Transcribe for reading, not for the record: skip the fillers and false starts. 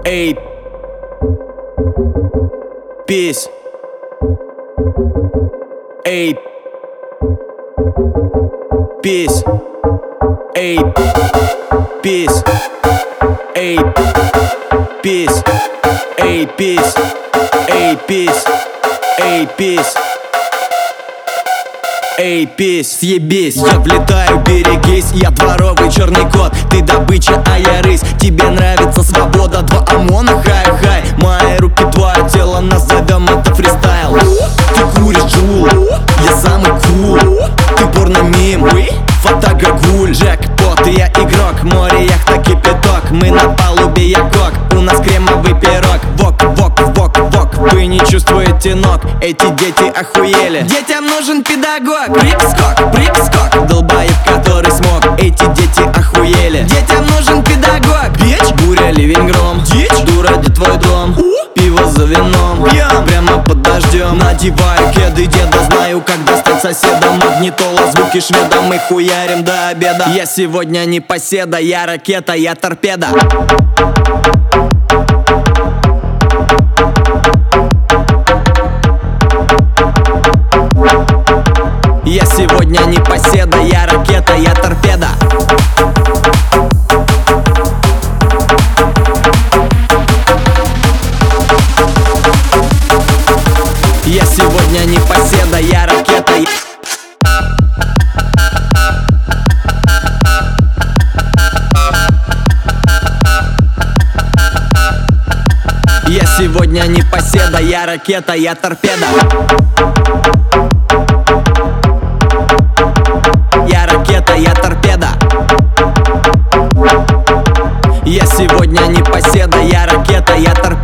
Эй, peace. Эй, peace. Эй, peace. Эй, peace. Эй, peace. Эй, peace. Эй, peace. Эй, пись, съебись, я влетаю, берегись. Я дворовый черный кот, ты добыча, а я рысь. Тебе нравится свобода, два ОМОНа, хай-хай. Мои руки, твое тело, назовем это фристайл. Ты куришь джул, я самый кул. Ты порно-мим, фотогагуль. Джекпот, я игрок, море, яхта, кипяток. Мы на палубе, я кок, у нас кремовый пирог. Вок, вок, вок, вок, вы не чувствуете ног. Эти дети охуели. Детям нужен педагог. Прыг-скок, долбоеб, который смог. Эти дети охуели. Детям нужен педагог. Бич, буря, ливень, гром. Дичь, дура, где твой дом? Пиво за вином, прямо под дождем. Надеваю кеды деда, знаю, как достать соседа. Магнитола, звуки шведа, мы хуярим до обеда. Я сегодня не поседа, я ракета, я торпеда. Я сегодня не поседа, я ракета, я торпеда. Я сегодня не поседа, я ракета. Я сегодня не поседа, я ракета, я торпеда. Я ракета, я торпеда. Я сегодня не поседа, я ракета, я торпеда.